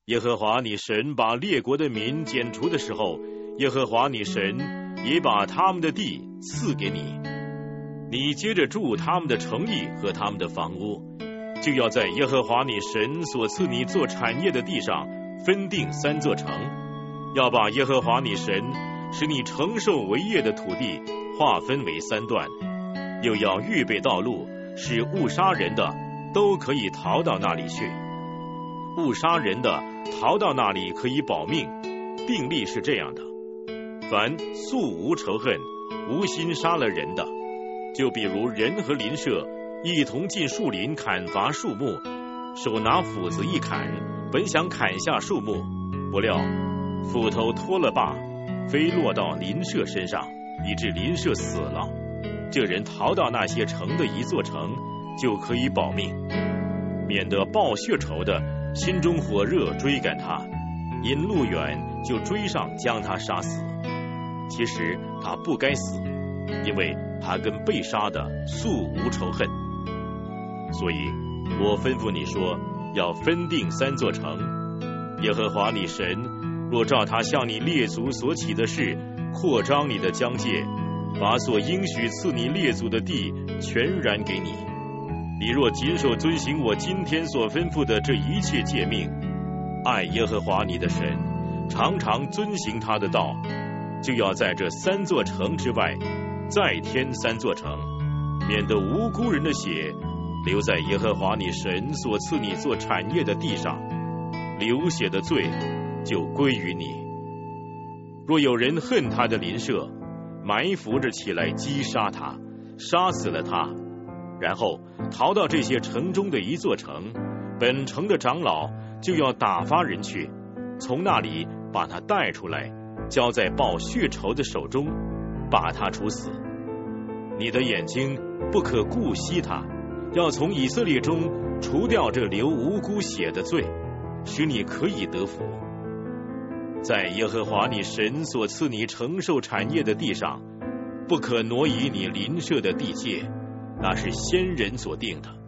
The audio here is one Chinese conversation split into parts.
耶和华你神把列国的民剪除的时候，耶和华你神也把他们的地赐给你。你接着住他们的城邑和他们的房屋，就要在耶和华你神所赐你做产业的地上分定3座城，要把耶和华你神使你承受为业的土地划分为3段，又要预备道路，使误杀人的都可以逃到那里去。误杀人的逃到那里可以保命。定例是这样的：凡素无仇恨、无心杀了人的，就比如人和邻舍一同进树林砍伐树木，手拿斧子一砍，本想砍下树木，不料斧头脱了把，飞落到邻舍身上，以致邻舍死了。这人逃到那些城的一座城，就可以保命，免得报血仇的心中火热追赶他，引路远就追上将他杀死。其实他不该死，因为他跟被杀的素无仇恨。所以我吩咐你说，要分定3座城。耶和华你神若照他向你列祖所起的事，扩张你的疆界，把所应许赐你列祖的地全然给你，你若谨守遵行我今天所吩咐的这一切诫命，爱耶和华你的神，常常遵行他的道，就要在这3座城之外再添3座城，免得无辜人的血留在耶和华你神所赐你做产业的地上，流血的罪就归于你。若有人恨他的邻舍，埋伏着起来击杀他，杀死了他，然后逃到这些城中的一座城，本城的长老就要打发人去，从那里把他带出来，交在报血仇的手中，把他处死。你的眼睛不可顾惜他，要从以色列中除掉这流无辜血的罪，使你可以得福。在耶和华你神所赐你承受产业的地上，不可挪移你邻舍的地界，那是先人所定的。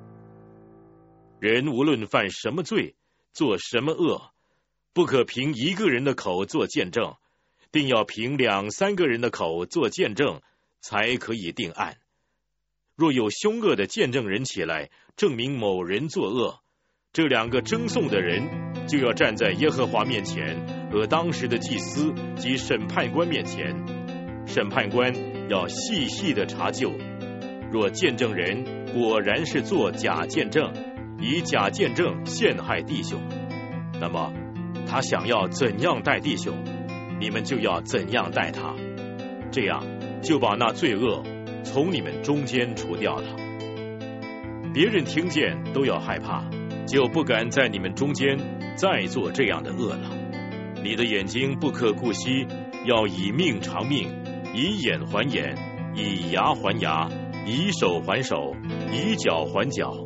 人无论犯什么罪，做什么恶，不可凭一个人的口做见证，定要凭2、3个人的口做见证，才可以定案。若有凶恶的见证人起来，证明某人作恶，这2个争讼的人就要站在耶和华面前和当时的祭司及审判官面前，审判官要细细的查究。若见证人果然是做假见证，以假见证陷害弟兄，那么他想要怎样待弟兄，你们就要怎样待他，这样就把那罪恶从你们中间除掉了。别人听见都要害怕，就不敢在你们中间再做这样的恶了。你的眼睛不可顾惜，要以命偿命，以眼还眼，以牙还牙，以手还手，以脚还脚。